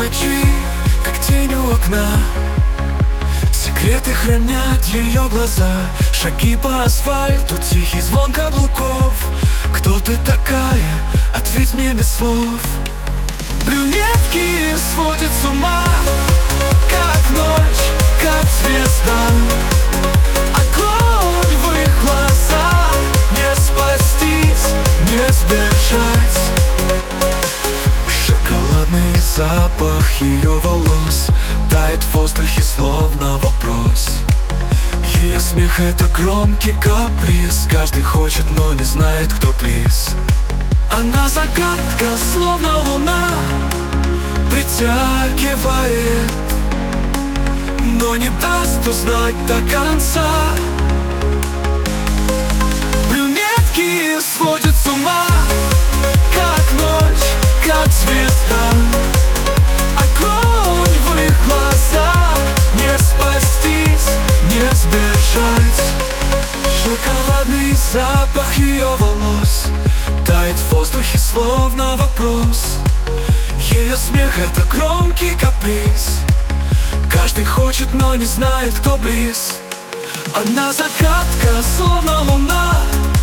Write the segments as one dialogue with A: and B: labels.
A: ночи, как тень у окна. Секреты хранят ее глаза. Шаги по асфальту, тихий звон каблуков. Кто ты такая? Ответь мне без слов. Брюнетки сводят с ума, как ночь, как звезда. Огонь в их глазах, не спастись, не сбежать. Шоколадный запах ее волос тает в воздухе, словно вопрос. Ее смех — это громкий каприз. Каждый хочет, но не знает, кто приз. Она загадка, словно луна, притягивает, но не даст узнать до конца. Брюнетки сводят с ума, как ночь, как звезда. Огонь в их глазах, не спастись, не сбежать. Шоколадный запах ее волос тает в воздухе, словно вопрос. Ее смех — это громкий каприз. Каждый хочет, но не знает, кто близ. Она загадка, словно луна,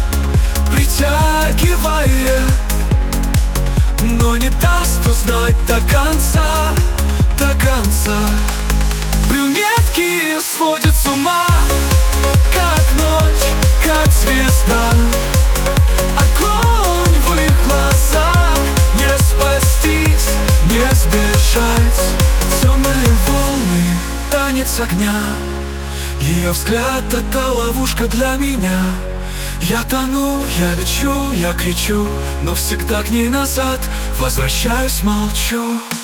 A: притягивает, но не даст узнать до конца, до конца. Брюнетки сводят с ума, как ночь, как звезда. Огонь в их глазах, не спастись, не сбежать. Темные волны, танец огня. Ее взгляд — это ловушка для меня. Я тону, я лечу, я кричу, но всегда к ней назад возвращаюсь, молчу.